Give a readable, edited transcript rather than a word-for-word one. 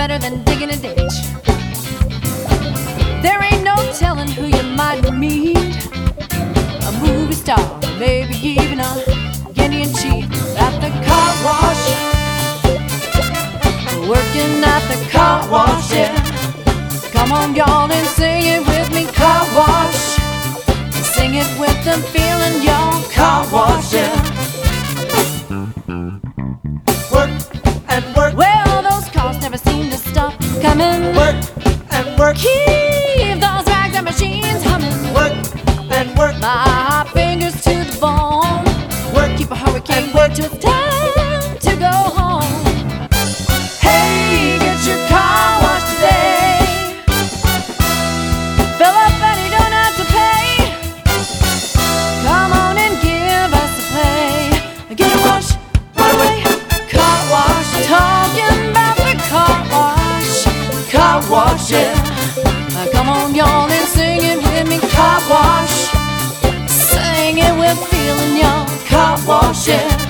better than digging a ditch. There ain't no telling who you might meet. A movie star, maybe even a Indian chief at the car wash. Working at the car wash, yeah. Come on, y'all, and sing it with me, car wash. Sing it with them feeling, y'all, car wash, yeah. Work and work. Well, those cars never seem to stop coming. Work and work. Keep those rags and machines humming. Work and work. My fingers to the bone. Work. Keep a hurricane And work till it's time to go home. Hey, get your car washed today. Fill up and you don't have to pay. Come on and give us a play. Get a wash right away. Car wash. Talking about the car wash. Car wash, yeah. Come on, y'all, and sing it with me. Car wash. Sing it with feeling, y'all. Car wash, yeah.